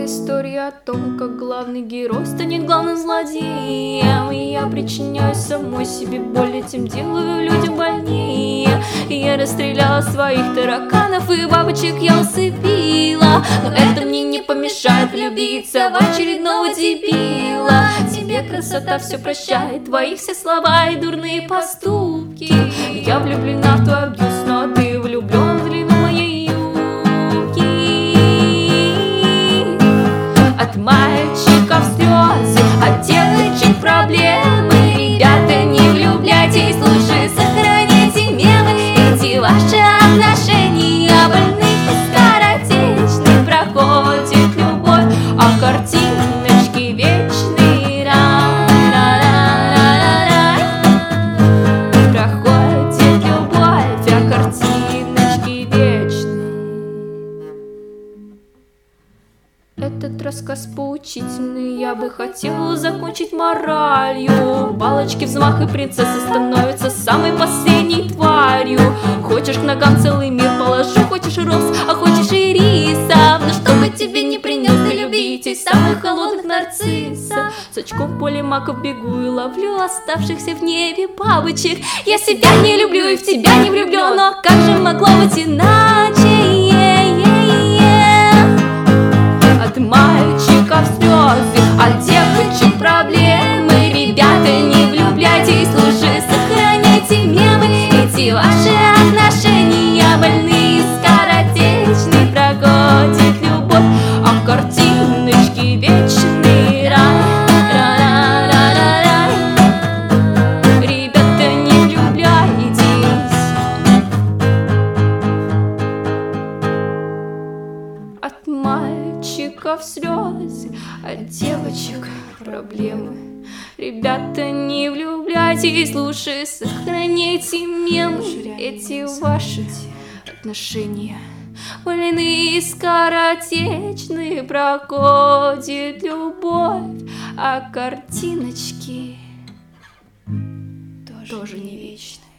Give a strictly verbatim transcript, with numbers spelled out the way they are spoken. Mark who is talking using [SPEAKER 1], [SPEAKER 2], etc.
[SPEAKER 1] история о том, как главный герой станет главным злодеем. И я причиняю самой себе боль, этим делаю людям больнее. И я расстреляла своих тараканов, и бабочек я усыпила. Но это мне не помешает влюбиться в очередного дебила. Тебе красота все прощает, твои все слова и дурные поступки. Я влюблена в твой абьюз, но ты влюблен в длину моей юбки. От мальчиков слезы, от девочек проблемы. Ребята, не влюбляйтесь, лучше сохраняйте мемы. Эти ваши отношения больны и скоротечны. Проходит любовь, а картиночки вечные. Проходит любовь, а картиночки вечные. Этот рассказ поучительный, я бы хотела закончить моралью. Палочки, взмах, и принцесса становится самой последней тварью. Хочешь, к ногам целый мир положу, хочешь роз, а хочешь и рисов. Но чтобы тебе не принес, ты любите самых холодных нарциссов. С очком в поле маков бегу и ловлю оставшихся в небе бабочек. Я себя не люблю и в тебя не влюблен, но как же могло быть иначе? От мальчиков слезы, от девочек проблемы. Ребята, не влюбляйтесь, лучше сохраняйте мемы. Эти ваши отношения больны и скоротечны. Проходит любовь, а картиночки вечные. Ра-ра-ра-ра-ра. Ребята, не влюбляйтесь. От мальчиков слезы, от девочек проблемы. Ребята, не влюбляйтесь, лучше сохраняйте мемы. Эти ваши отношения больны и скоротечны. Проходит любовь, а картиночки тоже не вечны.